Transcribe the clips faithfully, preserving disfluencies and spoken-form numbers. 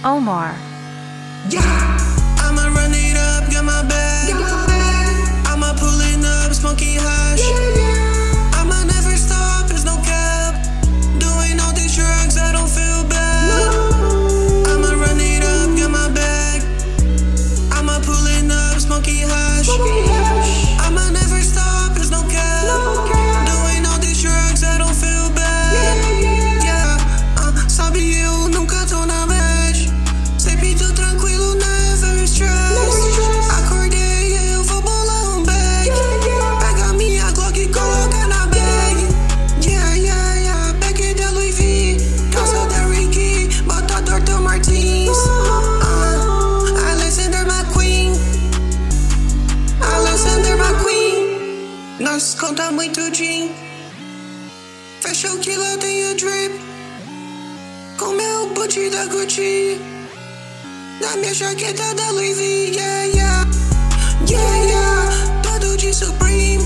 Omar. Yeah. I'ma run it up, get my bag. I'ma pullin' up, smoking hash. I'ma never stop, there's no cap. Doing all these drugs, I don't feel bad. I'ma run it up, get my bag. I'ma pullin' up, smoking hash. I'ma never stop, there's no cap. Doing all these drugs, I don't feel bad. Yeah, uh, sabe eu nunca tô na bad. Sempre tô tranquilo, never stress. Acordei, eu vou bolar um bag. Pega minha Glock e coloca na bag. Yeah, yeah, yeah, bag da Louis V. Calça da Ricky, bota Dorto Martins. uh, Alexander McQueen. Alexander McQueen. Nós conta muito gin. Fecha o que lá tem o drip. Com meu boot da Gucci. Na minha jaqueta da Louis V, yeah, yeah. Yeah, yeah, todo de Supreme.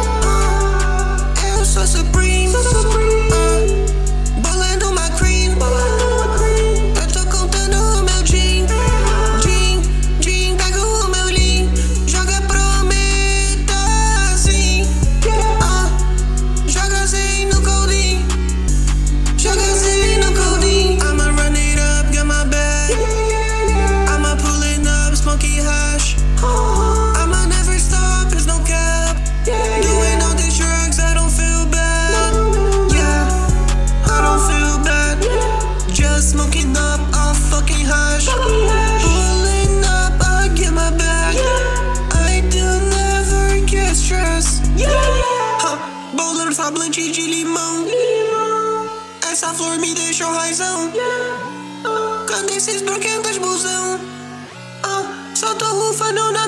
uh, Eu sou Supreme. uh, Bolando uma cream. Eu tô contando o meu gin. Gin, gin, pega o meu lean. Joga prometa assim. uh, Joga assim no codeine. Joga assim no codeine. I'ma run it up, get my bag. I'ma pullin' up, smoking hash. I'ma never stop, there's no cap. Doing all these drugs, I don't feel bad. Yeah, I don't feel bad. Just smoking up, all fucking hash. Pulling up, I get my bag. I do never get stressed. Huh, bolando só blunt de limão. Essa flor me deixou raizão. Cadê esses broquentos, busão? Ah, só tô rufando na